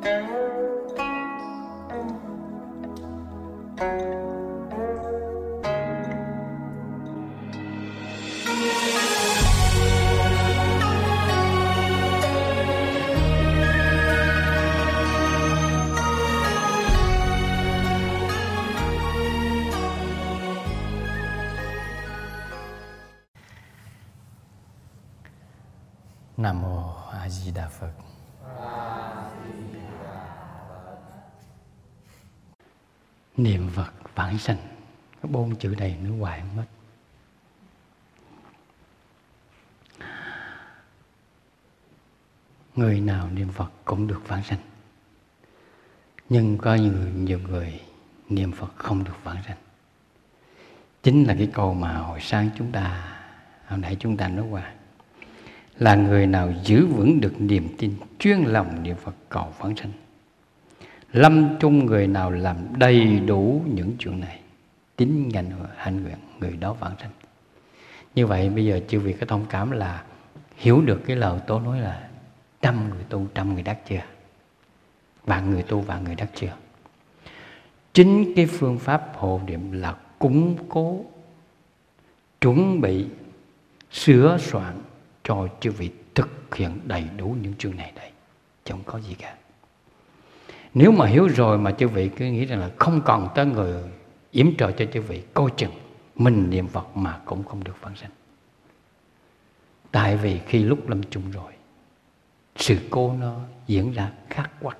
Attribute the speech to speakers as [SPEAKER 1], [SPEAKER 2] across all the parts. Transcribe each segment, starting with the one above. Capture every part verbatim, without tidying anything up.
[SPEAKER 1] Nam mô A Di Đà Phật. Niệm Phật vãng sanh, có bốn chữ này nữa hoài không hết. Người nào niệm Phật cũng được vãng sanh, nhưng có nhiều, nhiều người niệm Phật không được vãng sanh. Chính là cái câu mà hồi sáng chúng ta, hồi nãy chúng ta nói qua, là người nào giữ vững được niềm tin chuyên lòng niệm Phật cầu vãng sanh. Lâm chung người nào làm đầy đủ những chuyện này, tín ngành hạnh nguyện, người đó vãng sanh. Như vậy bây giờ chư vị có thông cảm là hiểu được cái lời tôi nói là trăm người tu trăm người đắc chưa? Vạn người tu vạn người đắc chưa? Chính cái phương pháp hộ niệm là củng cố, chuẩn bị, sửa soạn cho chư vị thực hiện đầy đủ những chương này đây, chứ không có gì cả. Nếu mà hiểu rồi mà chư vị cứ nghĩ rằng là không còn tới người yểm trợ cho chư vị, coi chừng mình niệm Phật mà cũng không được vãng sanh. Tại vì khi lúc lâm chung rồi, sự cố nó diễn ra khắc khoải,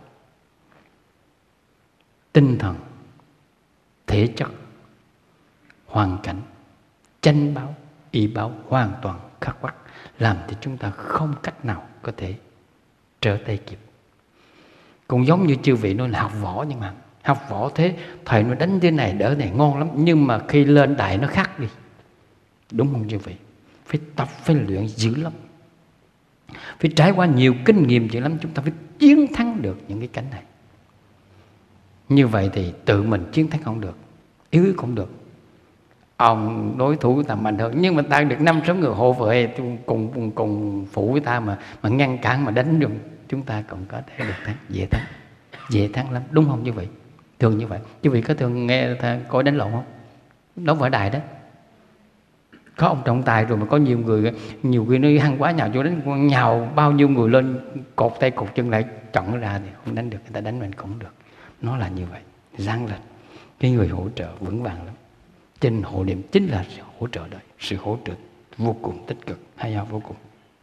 [SPEAKER 1] tinh thần, thể chất, hoàn cảnh, chánh báo, y báo hoàn toàn khắc khoải, làm thì chúng ta không cách nào có thể trở tay kịp. Cũng giống như chư vị nói là học võ, nhưng mà học võ thế thầy nó đánh thế này đỡ này ngon lắm, nhưng mà khi lên đài nó khác đi, đúng không chư vị? Phải tập, phải luyện dữ lắm, phải trải qua nhiều kinh nghiệm dữ lắm, chúng ta phải chiến thắng được những cái cảnh này. Như vậy thì tự mình chiến thắng không được, yếu cũng được. Ông đối thủ của ta mạnh hơn, nhưng mà ta được năm sáu người hộ vệ cùng cùng cùng phụ với ta mà mà ngăn cản mà đánh được, chúng ta cũng có thể được thắng, dễ thắng, dễ thắng lắm, đúng không như vậy? Thường như vậy. Chứ vị có thường nghe coi đánh lộn không? Đấu võ đài đó, có ông trọng tài rồi mà có nhiều người, nhiều người nó hăng quá nhào vô đánh, nhào bao nhiêu người lên cột tay cột chân lại chọn ra thì không đánh được, người ta đánh mình cũng được. Nó là như vậy, răng là cái người hỗ trợ vững vàng lắm. Trên hộ niệm chính là sự hỗ trợ đấy, sự hỗ trợ vô cùng tích cực, hay ho vô cùng.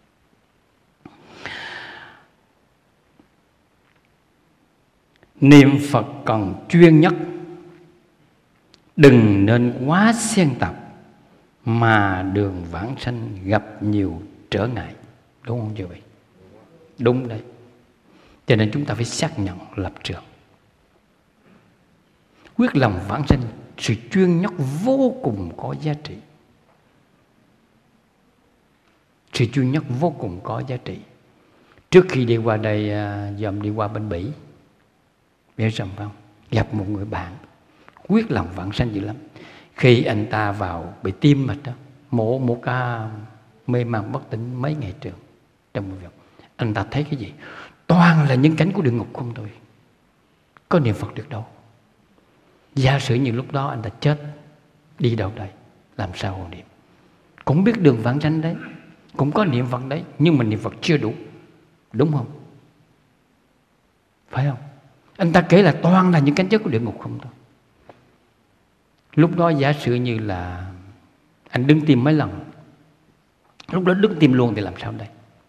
[SPEAKER 1] Niệm Phật cần chuyên nhất, đừng nên quá xen tạp, mà đường vãng sanh gặp nhiều trở ngại, đúng không chứ vậy? Đúng đấy. Cho nên chúng ta phải xác nhận lập trường, quyết lòng vãng sanh. Sự chuyên nhất vô cùng có giá trị, sự chuyên nhất vô cùng có giá trị. Trước khi đi qua đây, dòm đi qua bên Bỉ, biết rằng không, gặp một người bạn quyết lòng vãng sanh dữ lắm. Khi anh ta vào bị tim mạch đó, mổ một ca mê man bất tỉnh mấy ngày trường, trong một việc anh ta thấy cái gì? Toàn là những cảnh của địa ngục không thôi, có niệm Phật được đâu. Giả sử như lúc đó anh ta chết, đi đâu đây? Làm sao hộ niệm? Cũng biết đường vãng sanh đấy, cũng có niệm Phật đấy, nhưng mà niệm Phật chưa đủ, đúng không? Phải không? Anh ta kể là toàn là những cánh chất của địa ngục không thôi. Lúc đó giả sử như là anh đứng tim mấy lần, lúc đó đứng tim luôn thì làm sao đây?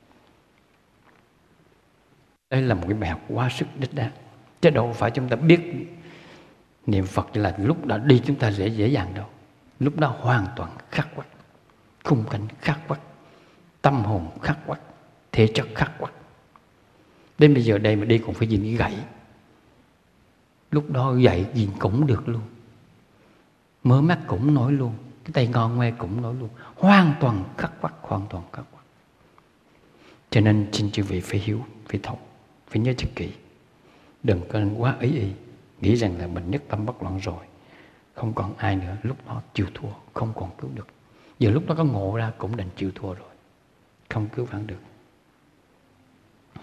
[SPEAKER 1] Đây là một cái bài học quá sức đích đáng. Chứ đâu phải chúng ta biết niệm Phật chỉ là lúc đã đi chúng ta dễ dễ dàng đâu. Lúc đó hoàn toàn khắc khoải, khung cảnh khắc khoải, tâm hồn khắc khoải, thể chất khắc khoải. Đến bây giờ đây mà đi còn phải nhìn cái gậy. Lúc đó gậy nhìn cũng được luôn, mở mắt cũng nói luôn, cái tay ngon ngoe cũng nói luôn, hoàn toàn khắc khoải, hoàn toàn khắc khoải. Cho nên xin chư vị phải hiểu, phải thấu, phải nhớ cho kỹ, đừng có quá ý ý nghĩ rằng là mình nhất tâm bất loạn rồi, không còn ai nữa, lúc đó chịu thua, không còn cứu được. Giờ lúc đó có ngộ ra cũng đành chịu thua rồi, không cứu vãn được.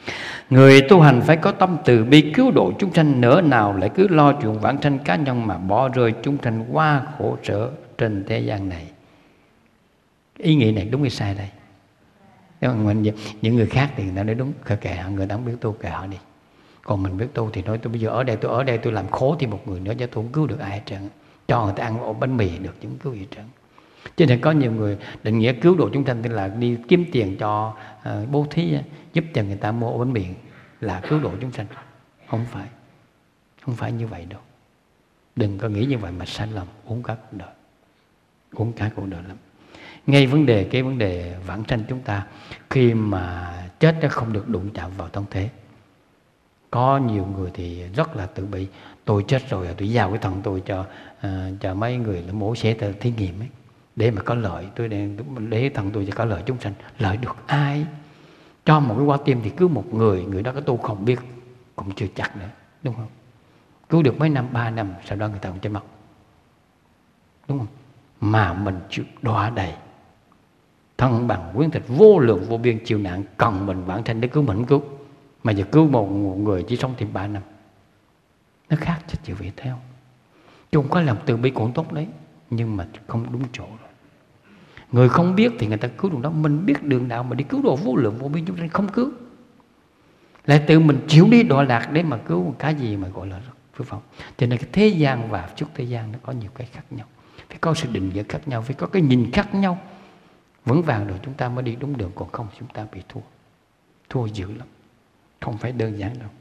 [SPEAKER 1] Người tu hành phải có tâm từ bi cứu độ chúng sanh, nỡ nào lại cứ lo chuyện vãng sanh cá nhân mà bỏ rơi chúng sanh qua khổ sở trên thế gian này. Ý nghĩ này đúng hay sai đây? Mình, những người khác thì người ta nói đúng, kệ họ, người ta không biết tu kệ họ đi. Còn mình biết tu thì nói tôi bây giờ ở đây tôi ở đây tôi làm khổ thì một người nữa, chứ tôi không cứu được ai hết trơn. Cho người ta ăn ổ bánh mì được chứ không cứu gì hết trơn. Cho nên có nhiều người định nghĩa cứu độ chúng sanh tức là đi kiếm tiền cho uh, bố thí, giúp cho người ta mua ổ bánh mì là cứu độ chúng sanh. Không phải, không phải như vậy đâu. Đừng có nghĩ như vậy mà sai lầm, uống cả cuộc đời, uống cả cuộc đời lắm. Ngay vấn đề cái vấn đề vãng sanh chúng ta, khi mà chết nó không được đụng chạm vào thân thể. Có nhiều người thì rất là tự bị, tôi chết rồi tôi giao cái thân tôi cho uh, cho mấy người là mổ xẻ thí nghiệm ấy, để mà có lợi, tôi để, để thân tôi cho có lợi chúng sanh. Lợi được ai? Cho một cái quả tim thì cứu một người, người đó có tu không biết cũng chưa chắc nữa, đúng không? Cứu được mấy năm, ba năm, sau đó người ta cũng chết mất, đúng không? Mà mình chịu đọa đầy, thân bằng quyến thịt vô lượng vô biên chịu nạn, cần mình vãng sanh để cứu mình cứu. Mà giờ cứu một, một người chỉ sống thêm ba năm, nó khác chứ chịu vị theo. Chứ không có làm từ bi cũng tốt đấy, nhưng mà không đúng chỗ rồi. Người không biết thì người ta cứu đường đó, mình biết đường nào mà đi cứu độ vô lượng vô biên chúng sanh không cứu. Lại tự mình chịu đi đọa lạc để mà cứu cái gì mà gọi là phước phẩm. Cho nên cái thế gian và trước thế gian nó có nhiều cái khác nhau, phải có sự định nghĩa khác nhau, phải có cái nhìn khác nhau. Vững vàng rồi chúng ta mới đi đúng đường, còn không chúng ta bị thua. Thua dữ lắm, không phải đơn giản đâu.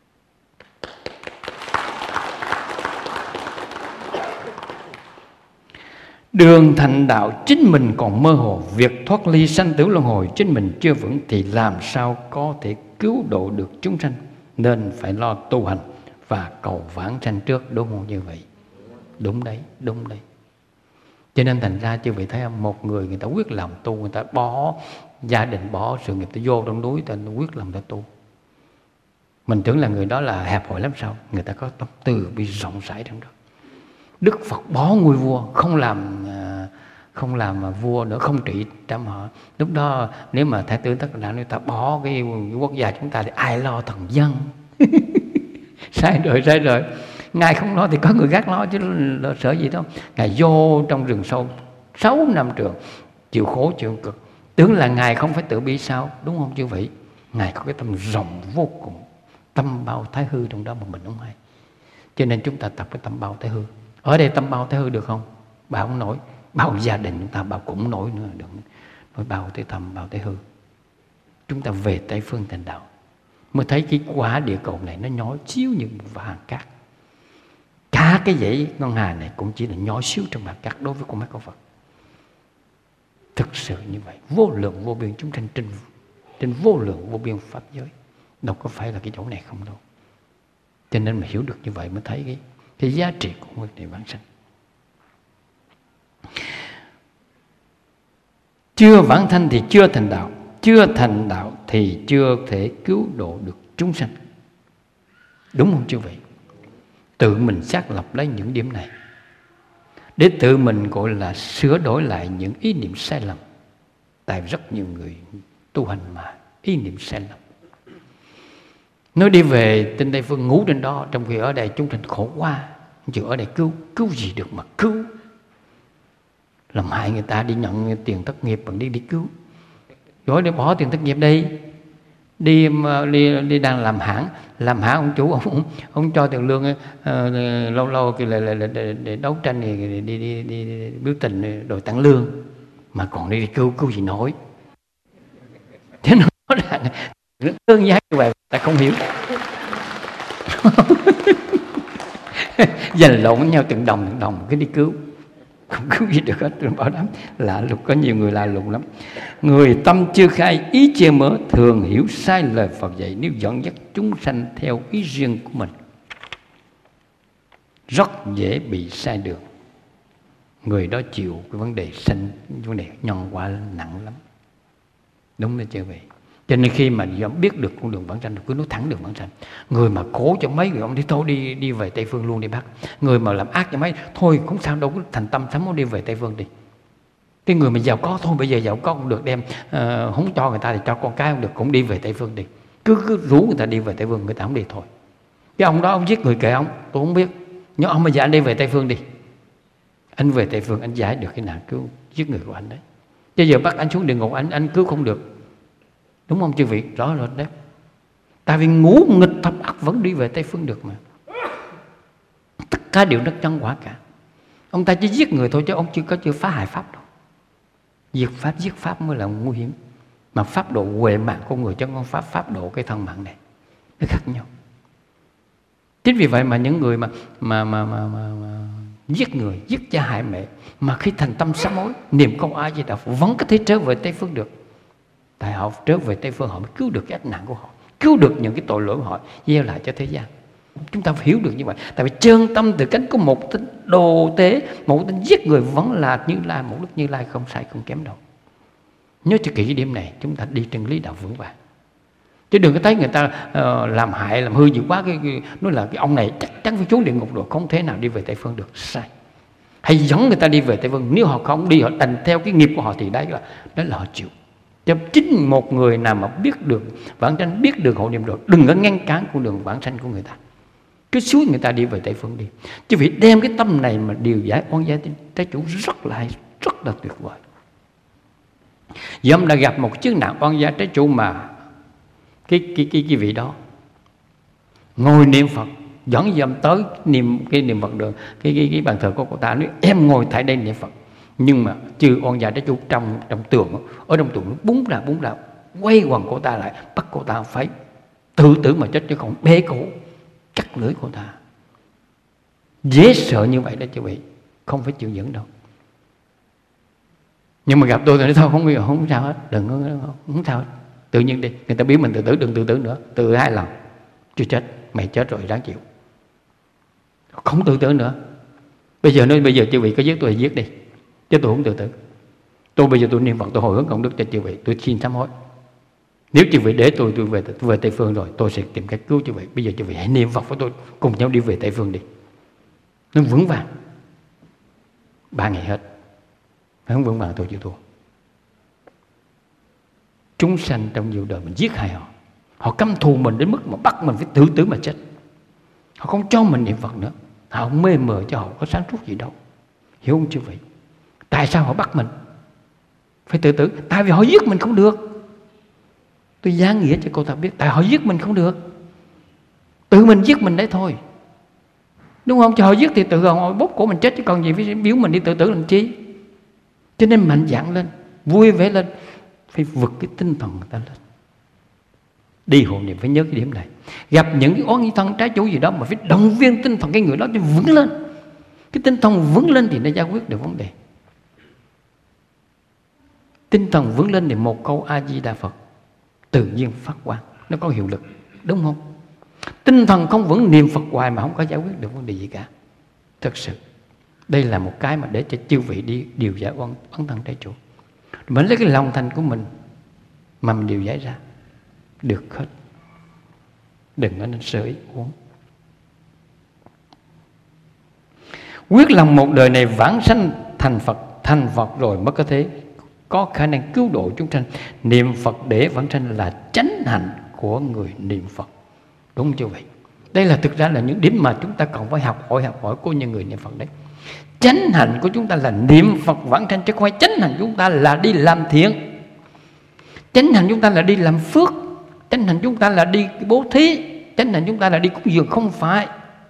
[SPEAKER 1] Đường thành đạo chính mình còn mơ hồ, việc thoát ly sanh tử luân hồi chính mình chưa vững thì làm sao có thể cứu độ được chúng sanh. Nên phải lo tu hành và cầu vãng sanh trước, đúng không như vậy? Đúng đấy, đúng đấy. Cho nên thành ra chưa vị thấy không? Một người người ta quyết làm tu, người ta bỏ gia đình, bỏ sự nghiệp, ta vô trong núi, ta quyết làm ta tu. Mình tưởng là người đó là hẹp hòi lắm sao? Người ta có tâm từ bi rộng rãi trong đó. Đức Phật bỏ ngôi vua, không làm không làm vua nữa, không trị trăm họ. Lúc đó nếu mà Thái tử Tất Đạt, nếu ta bỏ cái, cái quốc gia chúng ta thì ai lo thần dân? Sai rồi, sai rồi. Ngài không lo thì có người khác lo chứ lo sợ gì đâu. Ngài vô trong rừng sâu sáu năm trường, chịu khổ chịu cực. Tưởng là Ngài không phải tự bi sao? Đúng không chư vị? Ngài có cái tâm rộng vô cùng, tâm bao thái hư trong đó mà mình không hay. Cho nên chúng ta tập cái tâm bao thái hư. Ở đây tâm bao thái hư được không? Bao không nổi. Bao gia đình chúng ta bao cũng nổi nữa. Đừng nói bao tới tâm bao thái hư. Chúng ta về Tây phương thành đạo mới thấy cái quả địa cầu này nó nhỏ xíu như vàng cát. Cả cái dãy ngân hà này cũng chỉ là nhỏ xíu trong vàng cát đối với con mắt con Phật. Thực sự như vậy, vô lượng vô biên chúng sanh trên, trên vô lượng vô biên pháp giới. Đâu có phải là cái chỗ này không đâu. Cho nên mà hiểu được như vậy mới thấy cái, cái giá trị của vấn đề vãng sanh. Chưa vãng sanh thì chưa thành đạo, chưa thành đạo thì chưa thể cứu độ được chúng sanh. Đúng không chư vị? Tự mình xác lập lấy những điểm này để tự mình gọi là sửa đổi lại những ý niệm sai lầm. Tại rất nhiều người tu hành mà ý niệm sai lầm. Nó đi về trên Tây phương ngủ trên đó, trong khi ở đây chúng sanh khổ quá, chứ ở đây cứu cứu gì được mà cứu. Làm hại người ta đi nhận tiền thất nghiệp bằng đi đi cứu. Rồi để bỏ tiền thất nghiệp đi, đi đi, đi đang làm hãng, làm hãng ông chủ ông ông cho tiền lương uh, lâu lâu thì là, là, là, để, để đấu tranh thì đi đi, đi, đi biểu tình đòi tăng lương, mà còn đi, đi cứu cứu gì nổi. Thế nó là đơn giản như vậy, ta không hiểu. Giành lộn với nhau từng đồng từng đồng cái đi cứu, không cứu gì được hết. Tôi bảo đảm lạ lùng, có nhiều người lạ lùng lắm. Người tâm chưa khai, ý chưa mở, thường hiểu sai lời Phật dạy. Nếu dẫn dắt chúng sanh theo ý riêng của mình, rất dễ bị sai đường. Người đó chịu cái vấn đề sanh, vấn đề nhân quả nặng lắm. Đúng đấy chưa vậy? Cho nên khi mà biết được con đường vãng sanh, cứ nói thẳng đường vãng sanh. Người mà khổ cho mấy người ông đi thôi đi đi về Tây phương luôn đi bác. Người mà làm ác cho mấy thôi cũng sao đâu, có thành tâm sắm muốn đi về Tây phương đi. Cái người mà giàu có thôi, bây giờ giàu có cũng được đem uh, không cho người ta thì cho con cái không được, cũng đi về Tây phương đi. Cứ, cứ rủ người ta đi về Tây Phương, người ta không đi thôi. Cái ông đó ông giết người kệ ông, tôi không biết. Nhưng ông bây giờ anh đi về Tây Phương đi. Anh về Tây Phương anh giải được cái nạn cứu giết người của anh đấy. Chứ giờ bắt anh xuống địa ngục anh anh cứu không được. Đúng không chư vị? Rõ rồi đấy. Tại vì ngũ nghịch thập ác vẫn đi về Tây Phương được mà. Tất cả đều rất nhân quả cả. Ông ta chỉ giết người thôi chứ ông chưa có chưa phá hại pháp đâu. Diệt pháp, giết pháp mới là nguy hiểm. Mà pháp độ huệ mạng con người chứ không pháp pháp độ cái thân mạng này. Nó khác nhau. Chính vì vậy mà những người mà mà mà mà, mà, mà giết người, giết cha hại mẹ, mà khi thành tâm sám hối, niệm câu A Di Đà Phật vẫn có thể trở về Tây Phương được. Tại họ trở về Tây Phương họ mới cứu được cái ách nạn của họ, cứu được những cái tội lỗi của họ, gieo lại cho thế gian. Chúng ta phải hiểu được như vậy. Tại vì chân tâm từ cánh có một tính đồ tế, một tính giết người vẫn là Như Lai, một đức Như Lai không sai không kém đâu. Nhớ cho kỹ cái điểm này, chúng ta đi trên lý đạo vững vàng. Chứ đừng có thấy người ta uh, làm hại, làm hư nhiều quá cái, cái nói là cái ông này chắc chắn phải trốn địa ngục rồi, không thể nào đi về Tây Phương được. Sai. Hãy dẫn người ta đi về Tây Phương. Nếu họ không đi, họ đành theo cái nghiệp của họ thì đấy là đó là họ chịu. Cho chính một người nào mà biết được vãng sanh, biết được hộ niệm rồi, đừng có ngăn cản con đường vãng sanh của người ta. Cứ suối người ta đi về Tây Phương đi. Chứ vì đem cái tâm này mà điều giải oan gia trái chủ rất là rất là tuyệt vời. Dâm đã gặp một chiếc nạn oan gia trái chủ mà cái cái cái cái vị đó ngồi niệm Phật, dẫn dâm tới niệm cái niệm Phật đường cái cái cái bàn thờ của cô ta, nói em ngồi tại đây niệm Phật. Nhưng mà trừ oan gia trái chủ trong trong tường, ở trong tường nó búng ra búng ra, quay quần cô ta lại, bắt cô ta phải tự tử mà chết chứ không bế cổ cắt lưỡi cô ta. Dễ sợ như vậy đó chứ vị, không phải chịu dẫn đâu. Nhưng mà gặp tôi thì nói thôi không không sao hết, đừng có không sao hết. Tự nhiên đi, người ta biết mình tự tử, đừng tự tử nữa, tự tử hai lần chưa chết, mày chết rồi đáng chịu, không tự tử nữa. Bây giờ nói bây giờ chư vị có giết tôi thì giết đi, chứ tôi không tự tử. Tôi bây giờ tôi niệm Phật, tôi hồi hướng công đức cho chư vị, tôi xin sám hối. Nếu chư vị để tôi tôi về tôi về Tây Phương rồi, tôi sẽ tìm cách cứu chư vị. Bây giờ chư vị hãy niệm Phật với tôi, cùng nhau đi về Tây Phương đi. Nó vững vàng. Ba ngày hết, không vững vàng tôi chịu thua. Chúng sanh trong nhiều đời mình giết hại họ, họ căm thù mình đến mức mà bắt mình phải tự tử mà chết. Họ không cho mình niệm Phật nữa, họ không mê mờ cho họ có sáng suốt gì đâu. Hiểu không chư vị? Tại sao họ bắt mình phải tự tử? Tại vì họ giết mình không được. Tôi giảng nghĩa cho cô ta biết, tại họ giết mình không được, tự mình giết mình đấy thôi, đúng không? Cho họ giết thì tự họ bóp cổ mình chết, chứ còn gì phải biểu mình đi tự tử làm chi. Cho nên mạnh dạn lên, vui vẻ lên, phải vực cái tinh thần người ta lên. Đi hộ niệm phải nhớ cái điểm này. Gặp những cái oán thân trái chủ gì đó mà phải động viên tinh thần cái người đó để vững lên. Cái tinh thần vững lên thì nó giải quyết được vấn đề. Tinh thần vững lên thì một câu A Di Đà Phật tự nhiên phát quang, nó có hiệu lực, đúng không? Tinh thần không vững, niệm Phật hoài mà không có giải quyết được vấn đề gì cả. Thật sự đây là một cái mà để cho chư vị đi điều giải oán thân trái chủ. Mình lấy cái lòng thành của mình mà mình điều giải ra được hết. Đừng có nên sơ ý uống. Quyết lòng một đời này vãng sanh thành Phật, thành Phật rồi mới có thể có khả năng cứu độ chúng sanh. Niệm Phật để vãng sanh là chánh hạnh của người niệm Phật, đúng không chứ vậy? Đây là thực ra là những điểm mà chúng ta cần phải học hỏi học hỏi của những người niệm Phật đấy. Chánh hạnh của chúng ta là niệm Phật vãng sanh, chứ không phải chánh hạnh chúng ta là đi làm thiện. Chánh hạnh chúng ta là đi làm phước, chánh hạnh chúng ta là đi bố thí, chánh hạnh chúng ta là đi cúng dường, không phải.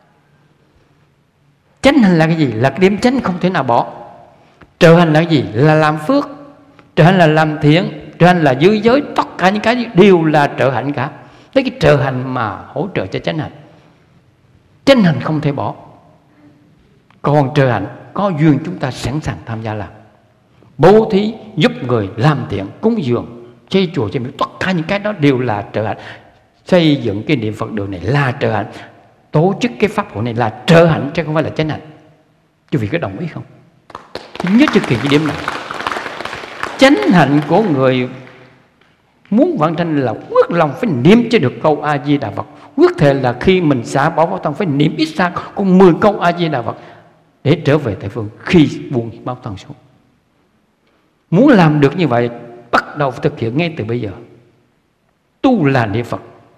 [SPEAKER 1] Chánh hạnh là cái gì? Là cái điểm chánh không thể nào bỏ. Trợ hạnh là cái gì? Là làm phước. Trợ hạnh là làm thiện. Trợ hạnh là giữ giới. Tất cả những cái đều là trợ hạnh cả. Đấy cái trợ hạnh mà hỗ trợ cho chánh hạnh. Chánh hạnh không thể bỏ. Còn trợ hạnh có duyên chúng ta sẵn sàng tham gia làm. Bố thí, giúp người, làm thiện, cúng dường, xây chùa, xây miếu, tất cả những cái đó đều là trợ hạnh. Xây dựng cái niệm Phật đường này là trợ hạnh. Tổ chức cái pháp hội này là trợ hạnh chứ không phải là chánh hạnh. Quý vị có đồng ý không? Nhớ cho kỳ cái điểm này. Chánh hạnh của người muốn vãng sanh là quyết lòng phải niệm cho được câu A Di Đà Phật. Quyết thề là khi mình xả bỏ báo thân phải niệm ít ra còn mười câu A Di Đà Phật để trở về Tây Phương khi buông báo thân xuống. Muốn làm được như vậy, bắt đầu phải thực hiện ngay từ bây giờ. Tu là niệm Phật,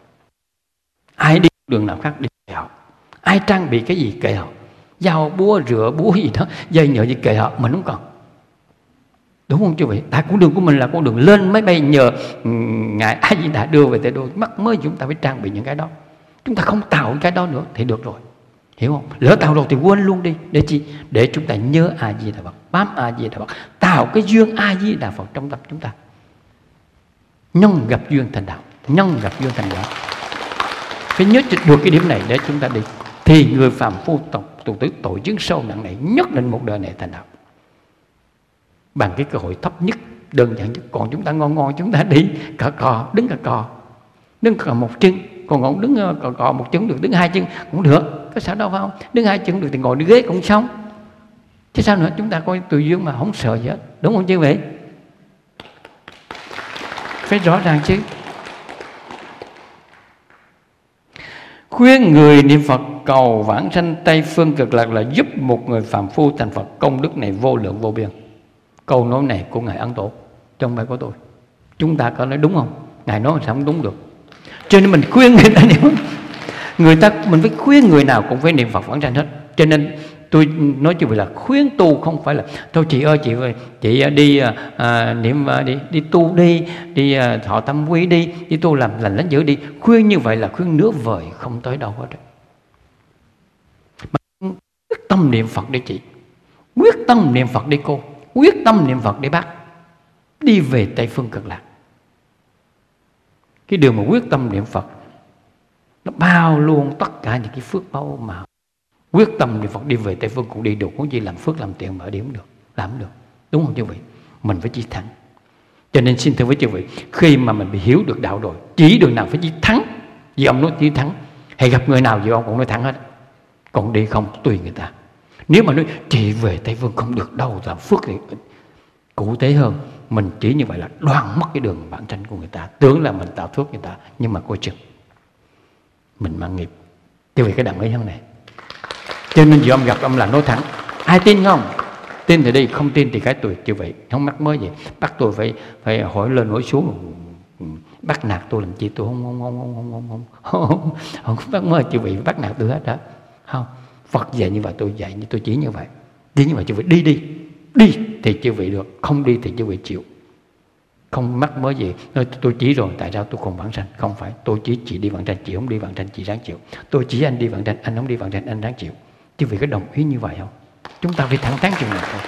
[SPEAKER 1] Ai đi đường nào khác đi kệ họ. Ai trang bị cái gì kệ họ. Dao búa rửa búa gì đó, dây nhợ gì kệ họ, mình không cần. Đúng không chứ vậy? Tại con đường của mình là con đường lên máy bay nhờ Ngài A Di Đà đưa về tới đô. Mắc mới chúng ta phải trang bị những cái đó. Chúng ta không tạo cái đó nữa thì được rồi. Hiểu không? Lỡ tạo rồi thì quên luôn đi. Để chi? Để chúng ta nhớ A Di Đà Phật, bám A Di Đà Phật, tạo cái duyên A Di Đà Phật trong tâm chúng ta. Nhân gặp duyên thành đạo, nhân gặp duyên thành đạo. Phải nhớ được cái điểm này để chúng ta đi. Thì người phàm phu tộc tù tử tội chứng sâu nặng này nhất định một đời này thành đạo. Bằng cái cơ hội thấp nhất, đơn giản nhất. Còn chúng ta ngon ngon chúng ta đi cò cò, đứng cò cò, đứng cò một chân. Còn ngồi đứng cò cò một chân được, đứng hai chân cũng được, có sao đâu phải không? Đứng hai chân được thì ngồi đi ghế cũng xong. Chứ sao nữa, chúng ta coi tùy duyên mà không sợ gì hết. Đúng không chứ vậy? Phải rõ ràng chứ. Khuyên người niệm Phật cầu vãng sanh Tây Phương Cực Lạc là giúp một người phàm phu thành Phật, công đức này vô lượng vô biên. Câu nói này của Ngài Ấn Tổ, chứ không phải của tôi. Chúng ta có nói đúng không? Ngài nói sao không đúng được. Cho nên mình khuyên người ta niệm, người ta mình phải khuyên người nào cũng phải niệm Phật vãng sanh hết. Cho nên tôi nói như vậy là khuyên tu không phải là thôi chị ơi chị ơi chị đi à, niệm đi đi tu đi đi à, thọ tâm quy đi đi tu làm lành lánh dữ đi. Khuyên như vậy là khuyên nửa vời, không tới đâu hết. Mà quyết tâm niệm Phật đi chị, quyết tâm niệm Phật đi cô, quyết tâm niệm Phật đi bác, đi về Tây Phương Cực Lạc. Cái điều mà quyết tâm niệm Phật nó bao luôn tất cả những cái phước báu mà quyết tâm niệm Phật đi về Tây Phương cũng đi được. Không gì làm phước làm tiền mà ở điểm được, làm được. Đúng không chứ vị? Mình phải chí thắng. Cho nên xin thưa với chư vị, khi mà mình bị hiểu được đạo rồi, chỉ đường nào phải chí thắng. Vì ông nói chí thắng, hay gặp người nào vì ông cũng nói thắng hết. Còn đi không tùy người ta. Nếu mà nói chị về Tây Phương không được đâu, làm phước thì cụ thể hơn. Mình chỉ như vậy là đoan mất cái đường bản tranh của người ta. Tưởng là mình tạo phước người ta, nhưng mà coi chừng mình mang nghiệp. Chứ vì cái đẳng ấy hơn này. Cho nên dù ông gặp ông là nói thẳng. Ai tin không? Tin thì đi, không tin thì cái tuổi như vậy. Không mắc mới gì. Bắt tôi phải phải hỏi lên hỏi xuống. Bắt nạt tôi làm chi? Tôi không không không không không không không không không bắt mới chư vị bắt nạt tôi hết đó. Không. Phật dạy như vậy, tôi dạy như tôi chỉ như vậy. Đi như vậy chư vị đi đi. Đi thì chư vị được, không đi thì chư vị chịu. Không mắc mới gì. Tôi chỉ rồi, tại sao tôi không vãng sanh? Không phải, tôi chỉ chị đi vãng sanh, chị không đi vãng sanh, chị ráng chịu. Tôi chỉ anh đi vãng sanh, anh không đi vãng sanh, anh ráng chịu. Chứ vì có đồng ý như vậy không? Chúng ta phải thẳng thắn chừng nào thôi.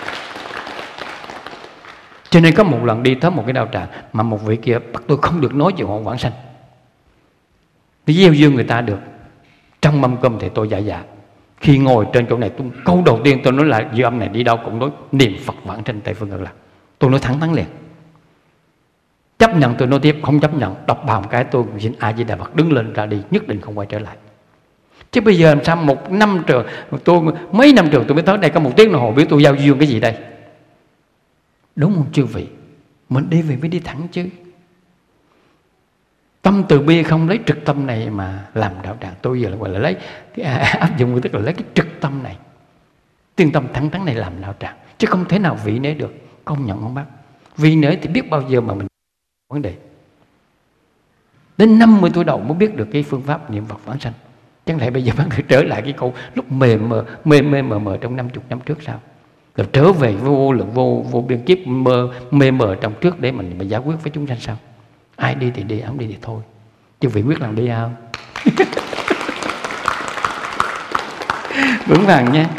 [SPEAKER 1] Cho nên có một lần đi tới một cái đạo tràng mà một vị kia bắt tôi không được nói chuyện họ vãng sanh. Tôi gieo duyên người ta được. Trong mâm cơm thì tôi dạ dạ. Khi ngồi trên chỗ này, tôi, câu đầu tiên tôi nói là dư âm này đi đâu cũng nói niệm Phật vãng sanh Tây Phương Cực Lạc. Tôi nói thẳng thắn liền. Chấp nhận tôi nói tiếp, không chấp nhận đọc vào một cái tôi xin A Di Đà Phật đứng lên ra đi, nhất định không quay trở lại. Chứ bây giờ làm sao một năm trường, tôi mấy năm trường tôi mới tới đây có một tiếng đồng hồ biết tôi giao duyên cái gì đây. Đúng không chư vị? Mình đi về mới đi thẳng chứ. Tâm từ bi không lấy trực tâm này mà làm đạo tràng. Tôi giờ là gọi là lấy cái áp dụng, tức là lấy cái trực tâm này, tiên tâm thẳng thắn này làm đạo tràng. Chứ không thể nào vị nể được. Công nhận không bác? Vị nể thì biết bao giờ mà mình vấn đề. Đến năm mươi tuổi đầu mới biết được cái phương pháp niệm Phật vãng sanh. Chẳng lẽ bây giờ bác phải trở lại cái câu lúc mê mờ mê mê mờ mờ trong năm chục năm trước sao? Rồi trở về vô lượng vô vô biên kiếp mơ mê mờ trong trước để mình, mình giải quyết với chúng sanh sao? Ai đi thì đi, không đi thì thôi. Chứ vị quyết làm đi không? Vững vàng nha.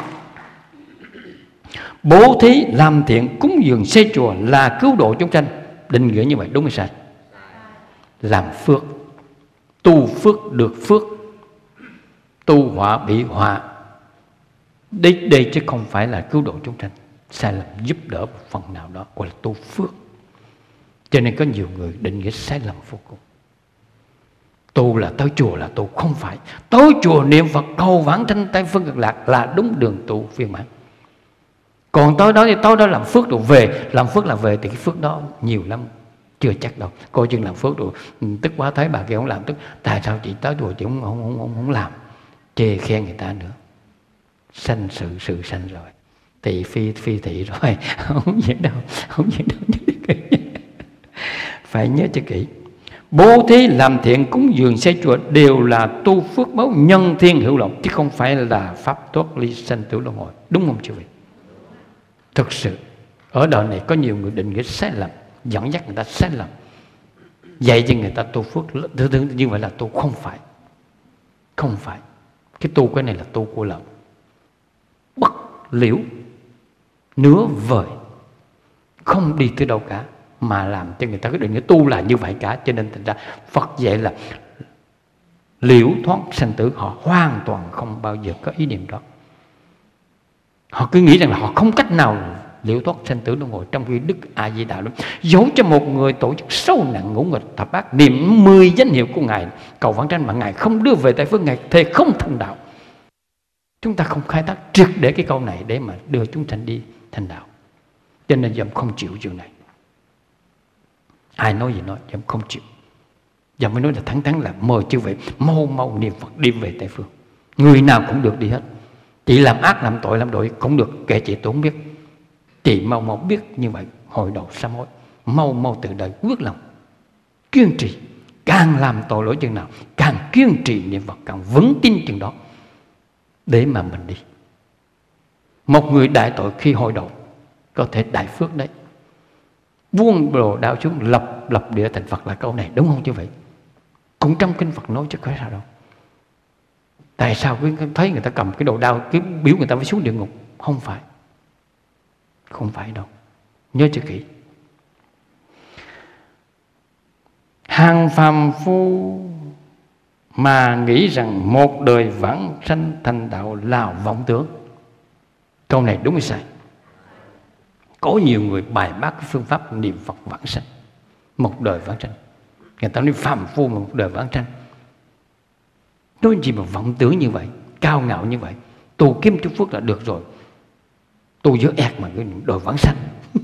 [SPEAKER 1] Bố thí làm thiện cúng dường xây chùa là cứu độ chúng sanh. Định nghĩa như vậy đúng hay sai? Làm phước, tu phước được phước, tu họa bị họa. Đây, đây chứ không phải là cứu độ chúng sanh. Sai lầm giúp đỡ một phần nào đó gọi là tu phước. Cho nên có nhiều người định nghĩa sai lầm vô cùng. Tu là tới chùa là tu, không phải. Tới chùa niệm Phật cầu vãng sanh Tây Phương Cực Lạc là đúng đường tu viên mãn. Còn tới đó thì tới đó làm phước rồi về, làm phước là về thì cái phước đó nhiều lắm, chưa chắc đâu. Coi chừng làm phước rồi tức quá thấy bà kia không làm, tức tại sao chị tới chùa chị không không không không, không làm, chê khen người ta nữa. Sanh sự sự sanh rồi, thị phi phi thị rồi, không vậy đâu, không vậy đâu. Phải nhớ cho kỹ. Bố thí, làm thiện, cúng dường, xây chùa đều là tu phước báo nhân thiên hữu lộc, chứ không phải là pháp thoát ly sanh tử luân hồi. Đúng không chư vị? Thực sự ở đời này có nhiều người định nghĩa sai lầm, dẫn dắt người ta sai lầm, dạy cho người ta tu phước thứ thứ như vậy là tu. Không phải, không phải. Cái tu cái này là tu của lợn, bất liễu, nửa vời, không đi tới đâu cả, mà làm cho người ta cái định nghĩa tu là như vậy cả. Cho nên thành ra Phật dạy là liễu thoát sanh tử, họ hoàn toàn không bao giờ có ý niệm đó. Họ cứ nghĩ rằng là họ không cách nào liễu thoát sanh tử luân hồi, trong khi Đức A Di Đà luôn dấu cho một người tổ chức sâu nặng ngũ nghịch thập ác, niệm mười danh hiệu của Ngài, cầu vãng sanh mà Ngài không đưa về Tây Phương, Ngài thề không thành đạo. Chúng ta không khai thác triệt để cái câu này để mà đưa chúng sanh đi thành đạo. Cho nên dầm không chịu chuyện này. Ai nói gì nói, dầm không chịu. Dầm mới nói là thẳng thắn là mời chư vị mau mau niệm Phật đi về Tây Phương. Người nào cũng được đi hết. Chị làm ác, làm tội, làm đội cũng được, kể chị tôi không biết. Chị mau mau biết như vậy, hồi đầu sám hối, mau mau từ đời quyết lòng, kiên trì. Càng làm tội lỗi chừng nào, càng kiên trì niệm Phật, càng vững tin chừng đó để mà mình đi. Một người đại tội khi hồi đầu có thể đại phước đấy. Buông đồ đạo xuống, lập lập địa thành Phật là câu này, đúng không chứ vậy? Cũng trong kinh Phật nói chứ có sao đâu. Tại sao cứ thấy người ta cầm cái đồ đao cứ biểu người ta phải xuống địa ngục? Không phải, không phải đâu. Nhớ cho kỹ. Hàng phàm phu mà nghĩ rằng một đời vãng sanh thành đạo là vọng tưởng. Câu này đúng hay sai? Có nhiều người bài bác cái phương pháp niệm Phật vãng sanh, một đời vãng sanh. Người ta nói phàm phu mà một đời vãng sanh. Nói gì mà vọng tưởng như vậy, cao ngạo như vậy. Tu kiếm chút phước là được rồi, tu dỡ ẹt mà cái đời vãng sanh.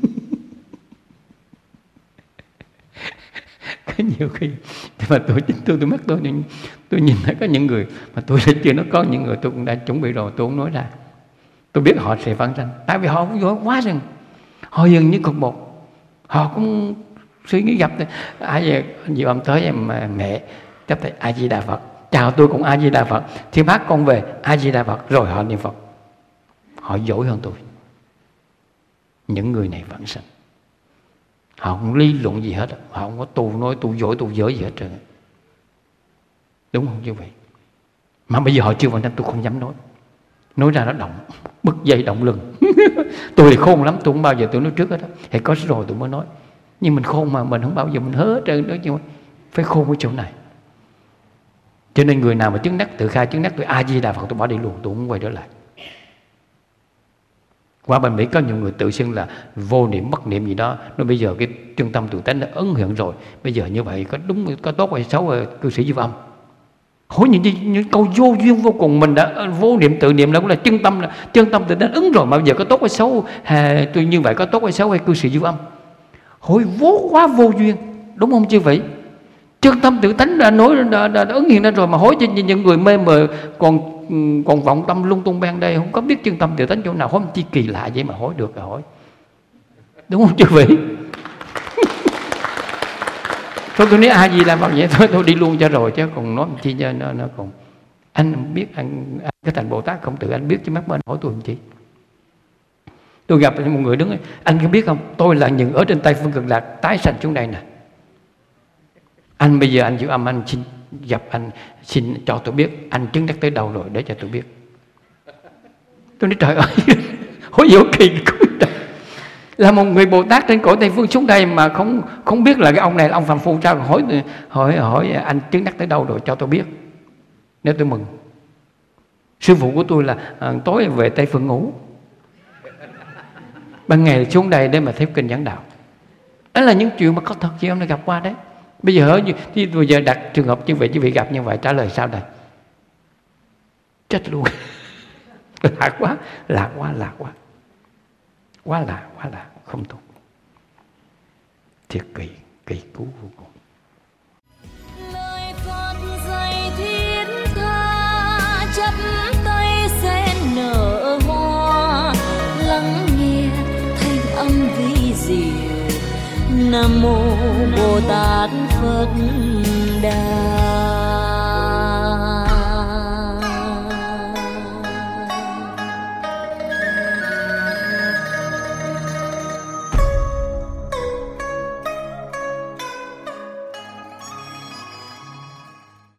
[SPEAKER 1] Có nhiều khi mà tôi chính tôi tôi mắt tôi tôi nhìn thấy có những người mà tôi chưa nó có những người tôi cũng đã chuẩn bị rồi, tôi không nói ra. Tôi biết họ sẽ vãng sanh, tại vì họ cũng giỏi quá rồi. Họ dường như cục một, họ cũng suy nghĩ gặp ai về nhiều ông tới em mẹ chấp thầy A Di Đà Phật, chào tôi cũng A Di Đà Phật, thì bác con về A Di Đà Phật, rồi họ niệm Phật. Họ giỏi hơn tôi. Những người này vãng sanh, họ không lý luận gì hết, họ không có tu nói tu giỏi tu dở gì hết trơn. Đúng không như vậy? Mà bây giờ họ chưa vãng sanh, tôi không dám nói. Nói ra nó động, bứt dây động lưng. Tôi thì khôn lắm, tôi không bao giờ tôi nói trước hết đó. Thì có rồi tôi mới nói. Nhưng mình khôn mà, mình không bao giờ mình hớ hết trơn đó, nhưng phải khôn ở chỗ này. Cho nên người nào mà chứng đắc tự khai chứng đắc tôi A Di Đà Phật, tôi bỏ đi luôn, tôi không quay trở lại. Qua bên Mỹ có nhiều người tự xưng là vô niệm bất niệm gì đó, nói bây giờ cái trung tâm tự tánh đã ấn hiện rồi, bây giờ như vậy có đúng có tốt hay xấu cư sĩ Diệu Âm. Hỏi những, những, những câu vô duyên vô cùng, mình đã vô niệm tự niệm là cũng là chân tâm là chân tâm tự tánh ứng rồi, mà bây giờ có tốt hay xấu hà, tôi như vậy có tốt hay xấu hay cư sĩ Diệu Âm? Hỏi vô quá vô duyên, đúng không chứ vậy? Chân tâm tự tánh đã nói đã, đã, đã ứng hiện ra rồi, mà hỏi cho những người mê mờ còn còn vọng tâm lung tung ban đây, không có biết chân tâm tự tánh chỗ nào, hỏi chi kỳ lạ vậy mà hỏi được rồi hỏi, đúng không chứ vậy? Thôi tôi nói A Di Đà Phật vậy thôi, tôi đi luôn cho rồi, chứ còn nói chi cho nó, nó còn anh biết anh, anh cái thành Bồ Tát không tự anh biết chứ mắc bên hỏi tôi làm chi? Tôi gặp một người đứng, anh có biết không, tôi là những ở trên Tây Phương Cực Lạc tái sanh xuống đây nè. Anh bây giờ anh Diệu Âm, anh xin gặp anh, xin cho tôi biết anh chứng đắc tới đâu rồi để cho tôi biết. Tôi nói trời ơi, hỏi gì kỳ là một người Bồ Tát trên cõi Tây Phương xuống đây mà không không biết là cái ông này là ông phàm phu sao? Hỏi hỏi hỏi anh chứng đắc tới đâu rồi cho tôi biết, nếu tôi mừng. Sư phụ của tôi là à, tối về Tây Phương ngủ, ban ngày xuống đây để mà theo kinh giảng đạo. Đó là những chuyện mà có thật chị em đã gặp qua đấy. Bây giờ thì bây giờ đặt trường hợp như vậy, chứ vị gặp như vậy trả lời sao đây? Chết luôn. Lạ quá, lạ quá, lạ quá. Quá lạ, quá lạ, không tốt. Thiệt kỳ, kỳ cú vô cùng.
[SPEAKER 2] Lời Phật dạy thiết tha, chắp tay sen nở hoa, lắng nghe thanh âm vi diệu. Nam mô Bồ Tát Phật Đà.